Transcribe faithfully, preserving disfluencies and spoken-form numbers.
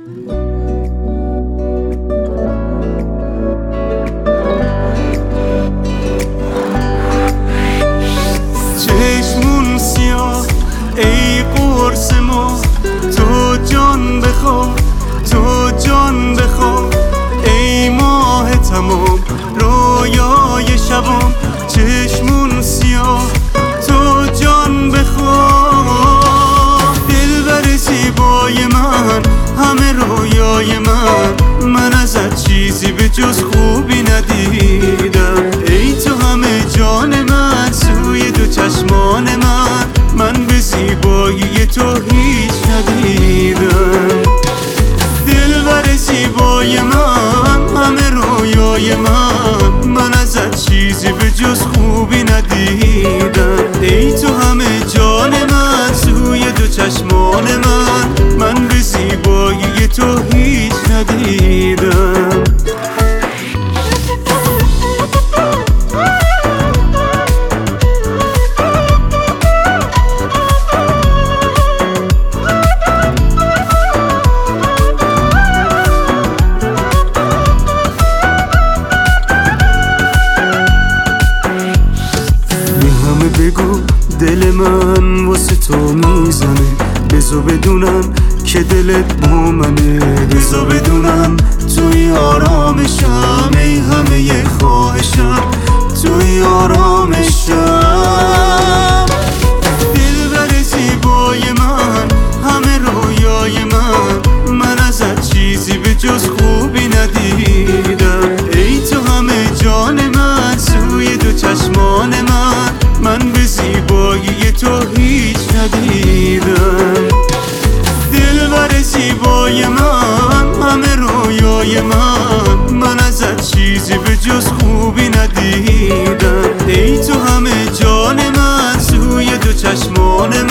چشمون سیاه ای قرص ما، تو جان بخوا تو جان بخوا، ای ماه تمام رویای شبام. چشمون سیاه تو جان بخوا، دلبر زیبای من، همه رویای من، من ازت چیزی به جز خوبی ندیدم. ای تو همه جان من، سوی دو چشمان من، من به زیبایی تو هیچ ندیدم. دلبر زیبای من، همه رویای من، من ازت چیزی به جز خوبی ندیدم. ای تو همه جان من، سوی دو چشمان من، من به زیبایی تو هیچ ندیدم. بگو دل من واسه تو میزنه، بزو بدونم که دلت با منه. بزو بدونم توی آرامشم، ای همه خواهشم توی آرامشم. دلبر زیبای من، همه رویای من، من ازت چیزی به جز خوبی ندیدم. ای تو همه جان من، سوی دو چشمان من، من به زیبایی تو هیچ ندیدم. دلبر زیبای من، همه رویای من، من ازت چیزی به جز خوبی ندیدم. ای تو همه جان من، سوی دو چشمان من،